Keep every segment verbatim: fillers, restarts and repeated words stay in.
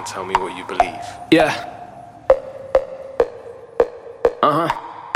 tell me what you believe. Yeah. Uh-huh.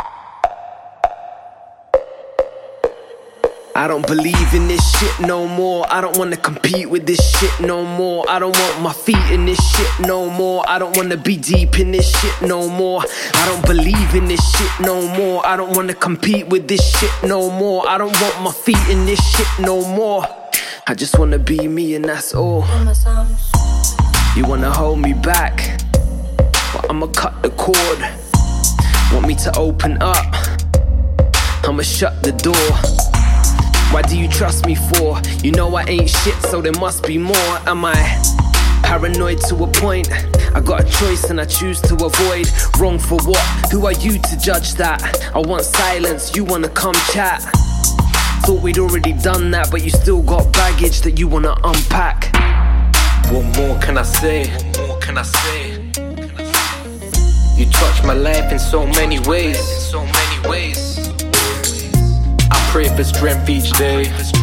I don't believe in this shit no more. I don't wanna compete with this shit no more. I don't want my feet in this shit no more. I don't wanna be deep in this shit no more. I don't believe in this shit no more. I don't wanna compete with this shit no more. I don't want my feet in this shit no more. I just wanna be me and that's all. You wanna hold me back, but I'ma cut the cord. Want me to open up, I'ma shut the door. Why do you trust me for? You know I ain't shit, so there must be more. Am I paranoid to a point? I got a choice and I choose to avoid. Wrong for what? Who are you to judge that? I want silence, you wanna come chat. Thought we'd already done that, but you still got baggage that you wanna unpack. What more can I say? What more can I say? You touch my life in so many ways. In so many ways. I pray for strength each day. That's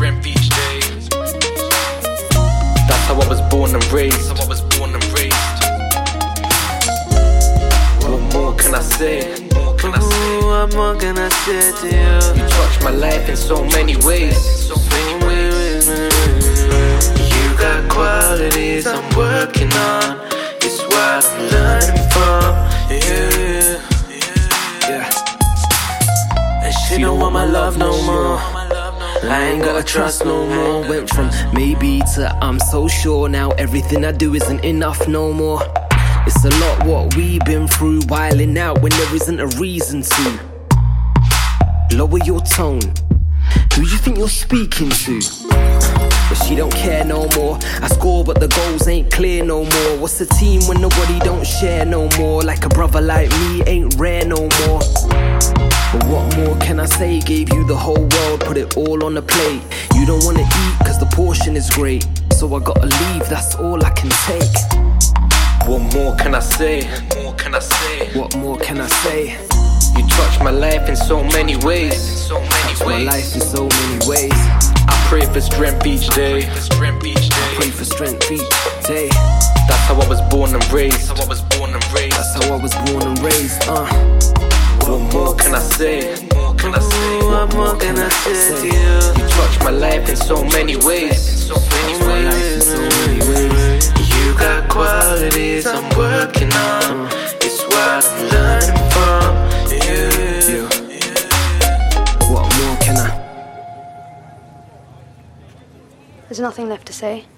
how I was born and raised. How I was born and raised. What more can I say? What can I say? What more can I say to you? You touch my life in so many ways. So many ways. You got qualities I'm working on. It's what I'm learning from you. Yeah. And she don't want my love no more. I ain't gotta trust no more. Went from maybe to I'm so sure. Now everything I do isn't enough no more. It's a lot what we've been through, wilding out when there isn't a reason to. Lower your tone. Who you think you're speaking to? But she don't care no more. I score but the goals ain't clear no more. What's a team when nobody don't share no more? Like a brother like me ain't rare no more. But what more can I say? Gave you the whole world, put it all on the plate. You don't wanna eat cause the portion is great, so I gotta leave, that's all I can take. What more can I say? What more can I say? What more can I say? You touch my life in so many ways. In so many Touch ways. my life in so many ways. I pray for strength each day. Pray for strength each day. That's how I was born and raised. How I was born and raised. That's how I was born and raised. Uh. What more can I say? What more can I say? What more can I say to you? You touch my life in so many ways. So many ways. So many ways. You got qualities I'm working on. It's what I'm learning from you. What more can I? There's nothing left to say.